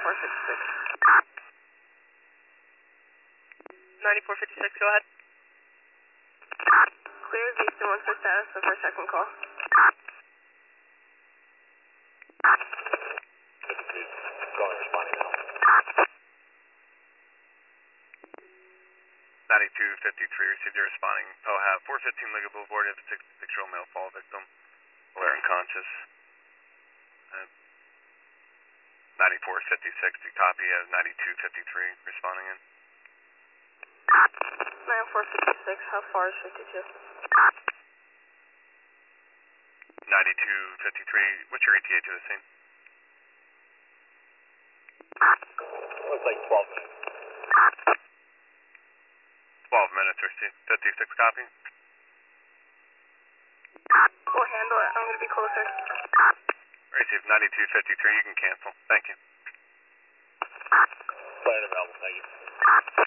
9456. 9456, go ahead. Clear Houston, what's the status of our second call? 52, going responding now. 9253, received your responding. POHAV 415 Liga Boulevard, you have a 66-year-old male fall victim, aware and conscious. 9456, you copy as 9253, responding in. 9456, how far is 52? 9253, what's your ETA to the scene? Looks like 12 minutes. 12 minutes, received 56, copy. We'll handle it, I'm going to be closer. Received 9253, you can cancel. Thank you. Plan available, thank you.